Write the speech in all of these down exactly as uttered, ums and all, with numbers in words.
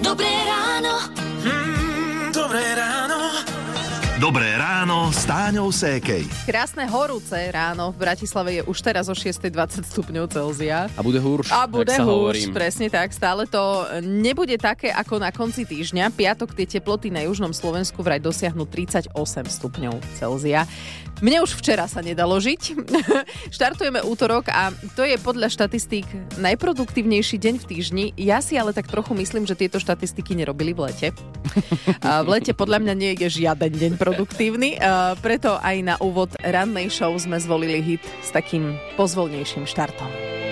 Dobré ráno. Mm, dobré ráno. Dobré ráno s Táňou Sékej. Krásne horúce ráno. V Bratislave je už teraz o šesť dvadsať stupňov Celzia. A bude húrš. A bude sa húrš, hovorím. presne tak. Stále to nebude také ako na konci týždňa. Piatok tie teploty na južnom Slovensku vraj dosiahnu tridsaťosem stupňov Celzia. Mne už včera sa nedalo žiť. Štartujeme útorok a to je podľa štatistík najproduktívnejší deň v týždni. Ja si ale tak trochu myslím, že tieto štatistiky nerobili v lete. A v lete podľa mňa nie je žiaden deň produktívny. A preto aj na úvod rannej show sme zvolili hit s takým pozvolnejším štartom.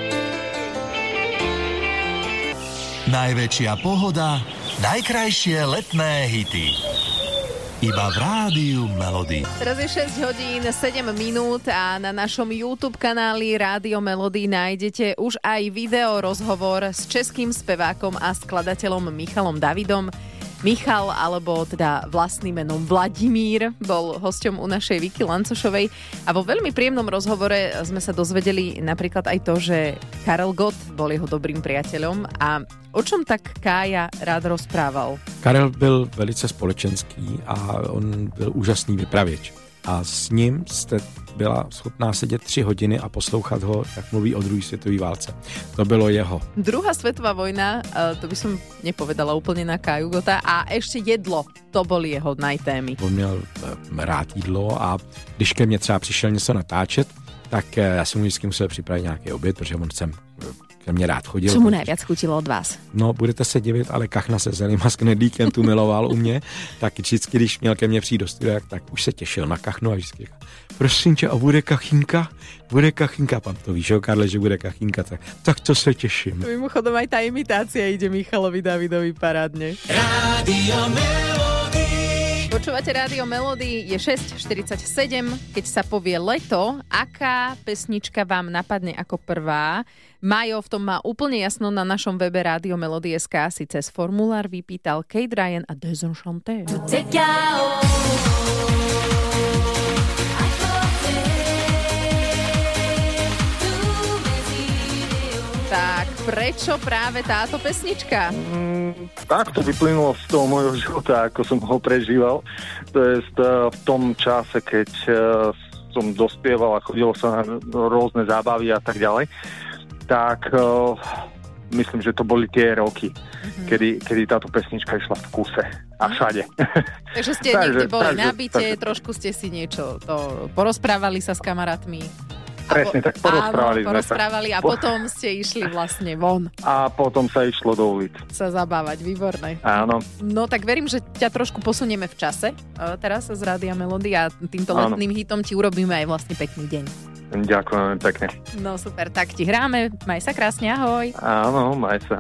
Najväčšia pohoda, najkrajšie letné hity. Iba v rádiu Melody. Teraz je šesť hodín, sedem minút a na našom YouTube kanáli Rádio Melody nájdete už aj video rozhovor s českým spevákom a skladateľom Michalom Davidom. Michal, alebo teda vlastným menom Vladimír, bol hosťom u našej Vicky Lancošovej a vo veľmi príjemnom rozhovore sme sa dozvedeli napríklad aj to, že Karel Gott bol jeho dobrým priateľom a o čom tak Kája rád rozprával? Karel byl velice společenský a on byl úžasný vypravěč. A s ním jste byla schopná sedět tři hodiny a poslouchat ho, jak mluví o druhé světové válce. To bylo jeho. Druhá svetová vojna, to by som nepovedala úplne na Káju Gotta, a ešte jedlo, to boli jeho najtémy. On měl rád jídlo a když ke mně třeba přišel něco natáčet, tak já jsem mu vždycky musel připravit nějaký oběd, protože on sem ke mně rád chodil. Co mu najviac chutilo od vás? No, budete se divit, ale kachna se zeleným a s knedlíkem tu miloval u mě. Tak vždycky, když měl ke mně přijít do studia, tak už se těšil na kachnu a vždycky říkal, prosím tě, a bude kachinka? Bude kachinka. Pán to víš, Karle, že bude kachinka. Tak, tak to se těším. Mimochodom aj tá imitácia ide Michalovi Davidovi parádne. Rádio Melody. Počúvate Rádio Melody, je šesť štyridsaťsedem, keď sa povie leto, aká pesnička vám napadne ako prvá? Majo v tom má úplne jasno na našom webe Rádio Melody bodka es ká, si cez formulár vypýtal Kate Ryan a Desenchanté. Tak prečo práve táto pesnička? Mm, tak to vyplynulo z toho môjho života, ako som ho prežíval. To je v tom čase, keď som dospieval a chodilo sa na rôzne zábavy a tak ďalej. Tak uh, myslím, že to boli tie roky, mm-hmm. kedy, kedy táto pesnička išla v kuse a všade. Takže ste niekde boli takže, na byte, takže... trošku ste si niečo to porozprávali sa s kamarátmi. Presne, tak porozprávali áno, sme porozprávali sa. A potom ste išli vlastne von. A potom sa išlo do ulic. Sa zabávať, výborné. Áno. No tak verím, že ťa trošku posunieme v čase teraz z Rádia Melody a týmto áno. letným hitom ti urobíme aj vlastne pekný deň. Ďakujem pekne. No super, tak ti hráme. Maj sa krásne, ahoj. Áno, maj sa.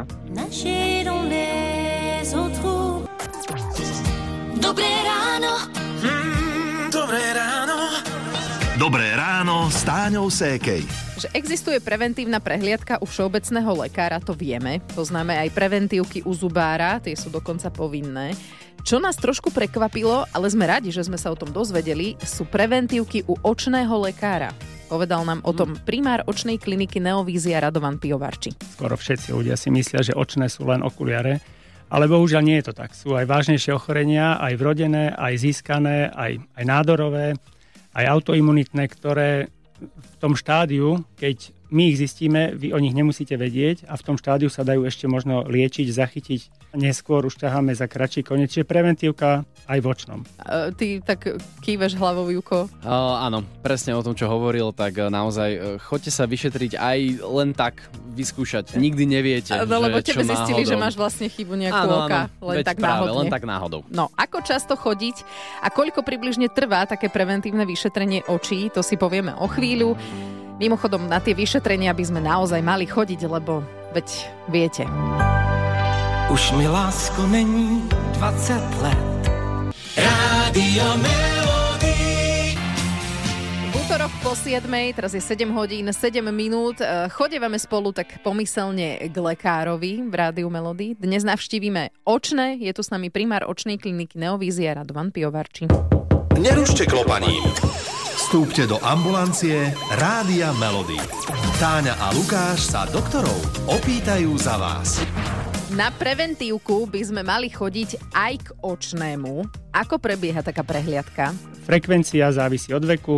Dobré ráno. Mm, dobré ráno. Dobré ráno s Táňou Sékej. Že existuje preventívna prehliadka u všeobecného lekára, to vieme. Poznáme aj preventívky u zubára, tie sú dokonca povinné. Čo nás trošku prekvapilo, ale sme radi, že sme sa o tom dozvedeli, sú preventívky u očného lekára. Povedal nám o tom primár očnej kliniky Neovízia Radovan Pivovarči. Skoro všetci ľudia si myslia, že očné sú len okuliare, ale bohužiaľ nie je to tak. Sú aj vážnejšie ochorenia, aj vrodené, aj získané, aj, aj nádorové, aj autoimunitné, ktoré v tom štádiu, keď my ich zistíme, vy o nich nemusíte vedieť a v tom štádiu sa dajú ešte možno liečiť, zachytiť. Neskôr už ťaháme za kratší koniec, čiže preventívka aj v očnom. Uh, ty tak kýveš hlavou, Juko? Uh, áno, presne o tom, čo hovoril, tak uh, naozaj uh, choďte sa vyšetriť aj len tak vyskúšať. Nikdy neviete, no, lebo že tebe čo zistili, náhodou. že máš vlastne chybu nejakú áno, oka. Áno, len veď tak práve, náhodne. len tak náhodou. No, ako často chodiť a koľko približne trvá také preventívne vyšetrenie očí, to si povieme o chvíľu. Mimochodom, na tie vyšetrenia by sme naozaj mali chodiť, lebo veď viete. Už mi lásko není dvadsať let. Rádio Melody. V útorok po siedmej, teraz je sedem hodín, sedem minút. Chodevame spolu tak pomyselne k lekárovi v Rádiu Melody. Dnes navštívime očné. Je tu s nami primár očnej kliniky Neovízia Radovan Pivovarči. Nerušte klopaním. Vstúpte do ambulancie Rádia Melody. Táňa a Lukáš sa doktorov opýtajú za vás. Na preventívku by sme mali chodiť aj k očnému. Ako prebieha taká prehliadka? Frekvencia závisí od veku,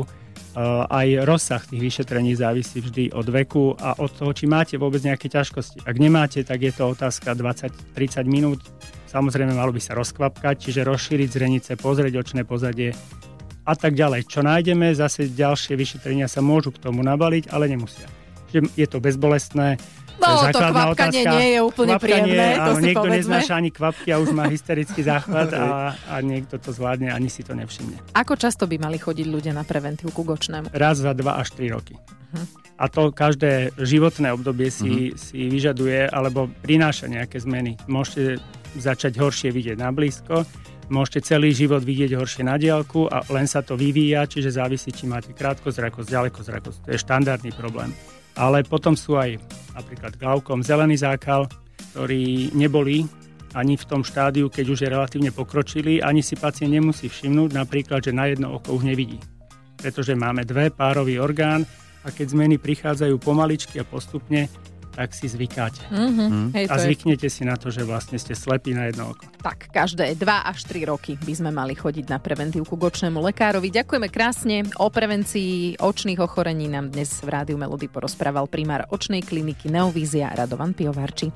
aj rozsah tých vyšetrení závisí vždy od veku a od toho, či máte vôbec nejaké ťažkosti. Ak nemáte, tak je to otázka dvadsať tridsať minút. Samozrejme, malo by sa rozkvapkať, čiže rozšíriť zrenice, pozrieť očné pozadie a tak ďalej. Čo nájdeme, zase ďalšie vyšetrenia sa môžu k tomu nabaliť, ale nemusia. Čiže je to bezbolestné. No, to kvapkanie otázka. Nie je úplne kvapkanie, príjemné, to áno, si niekto povedzme. neznáša ani kvapky a už má hysterický záchvat a, a niekto to zvládne, ani si to nevšimne. Ako často by mali chodiť ľudia na preventívku k očnému? Raz za dva až tri roky. Uh-huh. A to každé životné obdobie si, uh-huh. si vyžaduje alebo prináša nejaké zmeny. Môžete začať horšie vidieť na blízko, môžete celý život vidieť horšie na diaľku a len sa to vyvíja, čiže závisí, či máte krátkozrakosť, ďalekozrakosť. To je štandardný problém. Ale potom sú aj napríklad glaukom, zelený zákal, ktorý neboli ani v tom štádiu, keď už je relatívne pokročilý, ani si pacient nemusí všimnúť napríklad, že na jedno oko už nevidí. Pretože máme dve, párový orgán a keď zmeny prichádzajú pomaličky a postupne, tak si zvykáte. Mm-hmm. Hej, a zvyknete je... si na to, že vlastne ste slepí na jedno oko. Tak, každé dva až tri roky by sme mali chodiť na preventívku k očnému lekárovi. Ďakujeme krásne. O prevencii očných ochorení nám dnes v Rádiu Melody porozprával primár očnej kliniky Neovízia Radovan Pivovarči.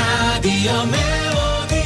Rádio Melody.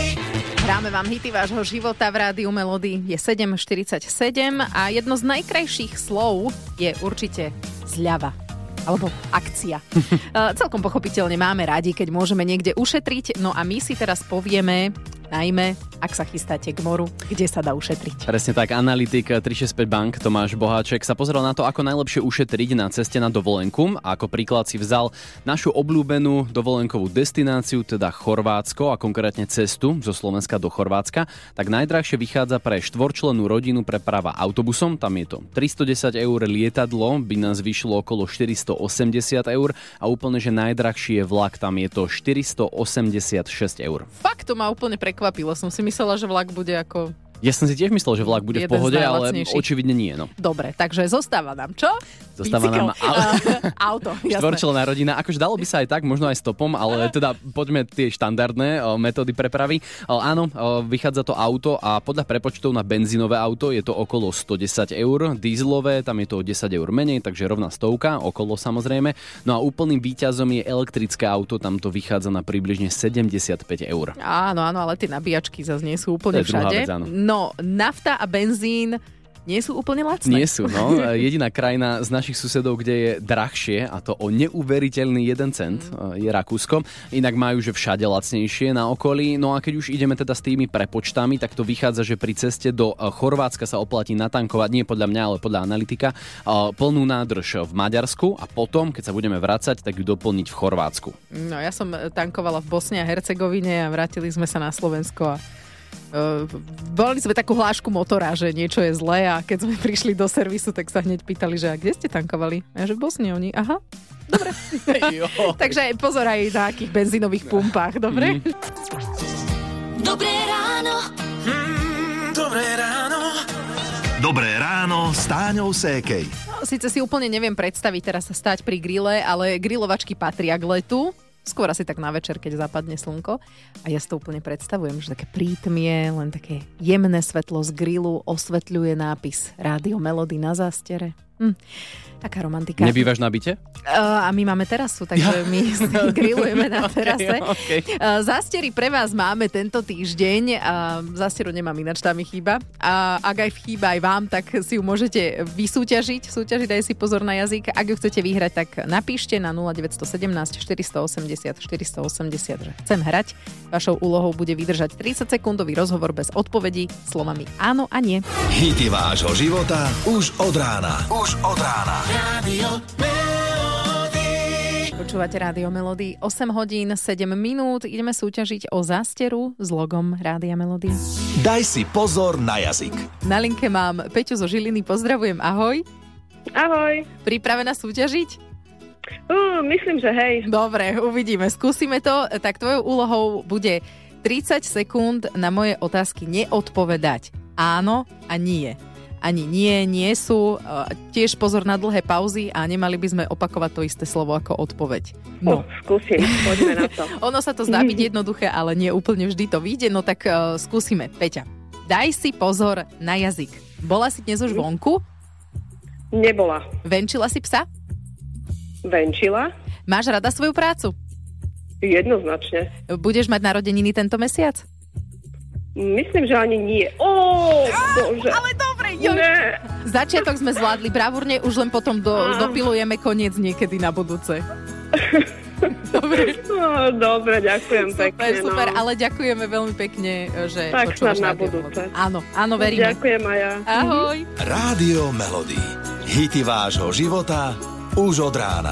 Hráme vám hity vášho života v Rádiu Melody. Je sedem štyridsaťsedem a jedno z najkrajších slov je určite zľava. Alebo akcia. uh, celkom pochopiteľne máme radi, keď môžeme niekde ušetriť, no a my si teraz povieme, najmä, ak sa chystáte k moru, kde sa dá ušetriť. Presne tak, analytik tri šesť päť Bank Tomáš Boháček sa pozeral na to, ako najlepšie ušetriť na ceste na dovolenku a ako príklad si vzal našu obľúbenú dovolenkovú destináciu, teda Chorvátsko a konkrétne cestu zo Slovenska do Chorvátska. Tak najdrahšie vychádza pre štvorčlennú rodinu preprava autobusom, tam je to tristodesať eur, lietadlo by nás vyšlo okolo štyristoosemdesiat eur a úplne, že najdrahší je vlak, tam je to štyristoosemdesiatšesť eur. Fakt, to ma úplne prekvapilo. Som si myslela, že vlak bude ako... Ja som si tiež myslel, že vlak bude jeden v pohode, ale očividne nie. No. Dobre, takže zostáva nám čo? Zostáva Bicykel. nám au- auto. Štvorčlenná rodina. Akože dalo by sa aj tak, možno aj stopom, ale teda poďme tie štandardné o, metódy prepravy. O, áno, o, vychádza to auto a podľa prepočtov na benzínové auto je to okolo stodesať eur, dízlové, tam je to o desať eur menej, takže rovná stovka, okolo samozrejme. No a úplným víťazom je elektrické auto, tam to vychádza na približne sedemdesiatpäť eur. Áno, áno, ale tie nabíjačky zase nie sú úplne To je druhá všade. vec, áno. No, nafta a benzín nie sú úplne lacné. Nie sú, no. Jediná krajina z našich susedov, kde je drahšie, a to o neuveriteľný jeden cent, je Rakúsko. Inak majú, že všade lacnejšie na okolí. No a keď už ideme teda s tými prepočtami, tak to vychádza, že pri ceste do Chorvátska sa oplatí natankovať, nie podľa mňa, ale podľa analytika, plnú nádrž v Maďarsku a potom, keď sa budeme vracať, tak ju doplniť v Chorvátsku. No, ja som tankovala v Bosne a Hercegovine a vrátili sme sa na Slovensko a Uh, volali sme takú hlášku motora, že niečo je zlé a keď sme prišli do servisu, tak sa hneď pýtali, že a kde ste tankovali? A že v Bosne oni, aha, dobre. Takže pozor aj na akých benzínových pumpách, dobre? Mm. Dobré ráno. Mm, dobré ráno. Dobré ráno s Táňou Sékej. No, síce si úplne neviem predstaviť teraz sa stať pri grille, ale grilovačky patria k letu. Skôr asi tak na večer, keď zapadne slnko. A ja si to úplne predstavujem, že také prítmie, len také jemné svetlo z grilu osvetľuje nápis Rádio Melody na zástiere. Hm. Taká romantika. Nebývaš na byte? Uh, a my máme terasu, takže my grillujeme na terase. Okay, okay. Uh, zástiery pre vás máme tento týždeň. Uh, zástieru nemám, ináč tá mi chýba. A ak aj chýba aj vám, tak si ju môžete vysúťažiť. Súťažiť, daj si pozor na jazyk. Ak ju chcete vyhrať, tak napíšte na nula deväť jedna sedem štyri osem nula štyri osem nula, že chcem hrať. Vašou úlohou bude vydržať tridsať sekundový rozhovor bez odpovedí slovami áno a nie. Hity vášho života už od rána. Už od rána. Rádio Melody. Počúvate Rádio Melody, osem hodín, sedem minút. Ideme súťažiť o zásteru s logom Rádia Melody. Daj si pozor na jazyk. Na linke mám Peťu zo Žiliny. Pozdravujem, ahoj. Ahoj. Pripravená súťažiť? Uh, myslím, že hej. Dobre, uvidíme. Skúsime to. Tak tvojou úlohou bude tridsať sekúnd na moje otázky neodpovedať áno a nie. ani nie, nie sú. Tiež pozor na dlhé pauzy a nemali by sme opakovať to isté slovo ako odpoveď. No, skúsim, poďme na to. Ono sa to zdá byť jednoduché, ale nie úplne vždy to vyjde, no tak uh, skúsime. Peťa, daj si pozor na jazyk. Bola si dnes už vonku? Nebola. Venčila si psa? Venčila? Máš rada svoju prácu? Jednoznačne. Budeš mať narodeniny tento mesiac? Myslím, že ani nie. Ó, bože. Ale dobre, jo. Začiatok sme zvládli bravúrne, už len potom do, dopilujeme koniec niekedy na budúce. Dobre. No, dobre, ďakujem super, pekne. Super, super, no. Ale ďakujeme veľmi pekne, že tak počúvaš na Rádio budúce. Melody. Áno, áno, veríme. Ďakujem aj ja. Ahoj. Rádio Melody. Hity vášho života už od rána.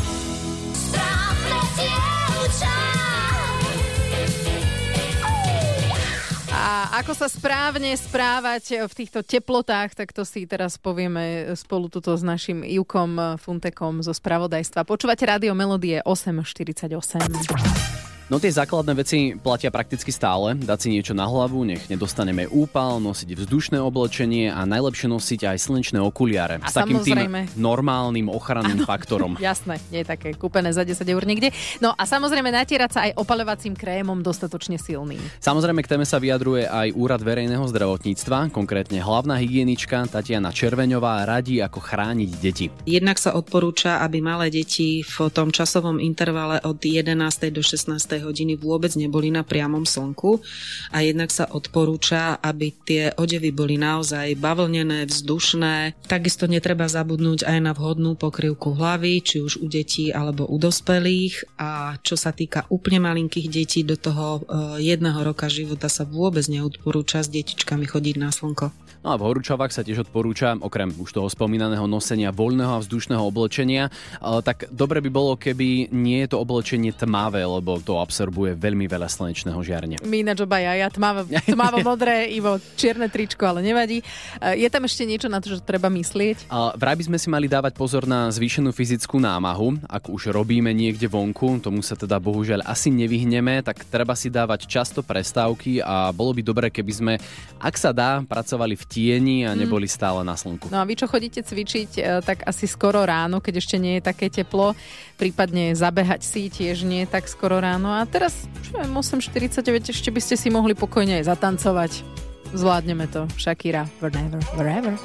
A ako sa správne správať v týchto teplotách, tak to si teraz povieme spolu tuto s našim Jukom Funtekom zo spravodajstva. Počúvate Rádio Melodie osem štyridsaťosem. No tie základné veci platia prakticky stále. Dať si niečo na hlavu, nech nedostaneme úpal, nosiť vzdušné oblečenie a najlepšie nosiť aj slnečné okuliare. A s takým samozrejme... tým normálnym ochranným ano, faktorom. Jasné, nie je také kúpené za desať eur niekde. No a samozrejme natierať sa aj opaľovacím krémom dostatočne silným. Samozrejme k téme sa vyjadruje aj Úrad verejného zdravotníctva, konkrétne hlavná hygienička Tatiana Červeňová radí, ako chrániť deti. Jednak sa odporúča, aby malé deti v tom časovom intervale od jedenástej do šestnástej hodiny vôbec neboli na priamom slnku a jednak sa odporúča, aby tie odevy boli naozaj bavlnené, vzdušné. Takisto netreba zabudnúť aj na vhodnú pokrývku hlavy, či už u detí alebo u dospelých, a čo sa týka úplne malinkých detí, do toho jedného roka života sa vôbec neodporúča s detičkami chodiť na slnko. No a v horúčavách sa tiež odporúča, okrem už toho spomínaného nosenia voľného a vzdušného oblečenia, tak dobre by bolo, keby nie je to oblečenie tmavé, lebo to absorbuje veľmi veľa slnečného žiarenia. My ináč obaja, ja tmavo, tmavo modré, Ivo čierne tričko, ale nevadí. Je tam ešte niečo na to, že treba myslieť? A vraj by sme si mali dávať pozor na zvýšenú fyzickú námahu. Ak už robíme niekde vonku, tomu sa teda bohužiaľ asi nevyhneme, tak treba si dávať často prestávky a bolo by dobre, keby sme, ak sa dá, pracovali v tieni a neboli stále na slnku. No a vy, čo chodíte cvičiť, tak asi skoro ráno, keď ešte nie je také teplo, prípadne zabehať si tiež nie je tak skoro ráno. A teraz, čo viem, osem štyridsaťdeväť, ešte by ste si mohli pokojne aj zatancovať. Zvládneme to. Shakira, wherever, wherever.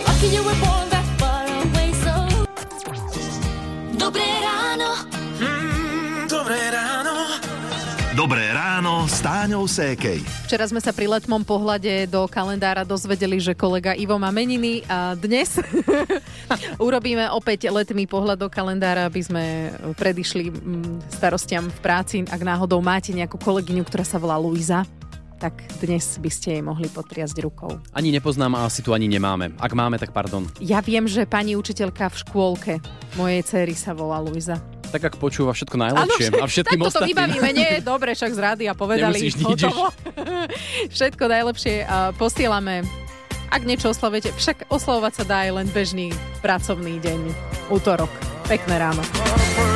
Dobré ráno. Mm, dobré ráno. Dobré ráno s Táňou Sékej. Včera sme sa pri letmom pohľade do kalendára dozvedeli, že kolega Ivo má meniny a dnes urobíme opäť letmý pohľad do kalendára, aby sme predišli starostiam v práci. Ak náhodou máte nejakú kolegyňu, ktorá sa volá Luisa, tak dnes by ste jej mohli potriasť rukou. Ani nepoznám a asi tu ani nemáme. Ak máme, tak pardon. Ja viem, že pani učiteľka v škôlke mojej dcéry sa volá Luisa. Tak ak počúva všetko najlepšie ano, a všetkým ostatným. Tak toto vybavíme, nie? Dobre, však z rádia povedali. Nemusíš nič. Všetko najlepšie a posielame. Ak niečo oslavujete, však oslavovať sa dá aj len bežný pracovný deň, útorok. Pekné ráno.